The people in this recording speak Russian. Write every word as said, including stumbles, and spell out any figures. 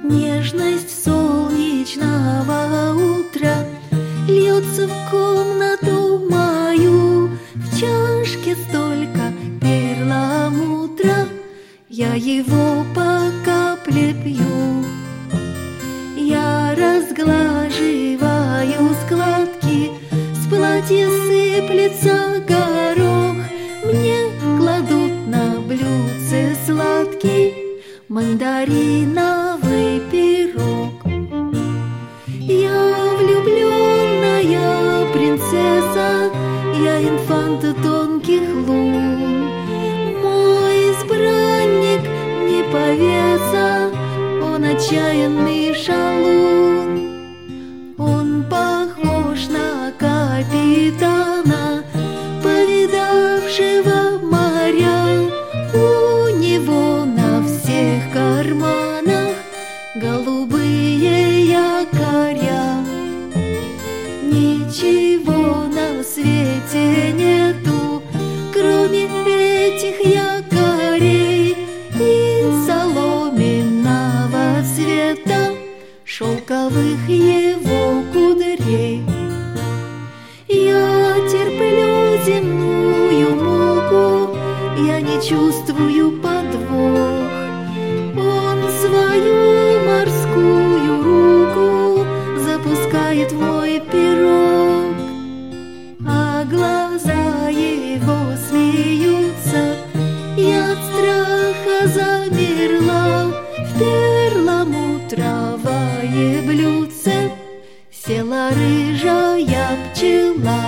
Нежность солнечного утра льется в комнату мою. В чашке столько перламутра, я его по капле пью. Я разглаживаю складки, с платья сыплется горох. Мне кладут на блюдце сладкий мандариновый пирог. Я влюбленная принцесса, я инфанта тонких лун. Мой избранник не повеса, он отчаянный шалун. Он похож на капитана, повидавшего моря. У него на всех карманах голубые якоря. Ничего на свете нету, кроме этих якорей и соломенного цвета шелковых его кудрей. Я терплю земную муку, я не чувствую подвох. Он свою морскую руку запускает в мой пирог, а глаза его смеются. Я от страха замерла, в перламутровое блюдце села рыжая пчела.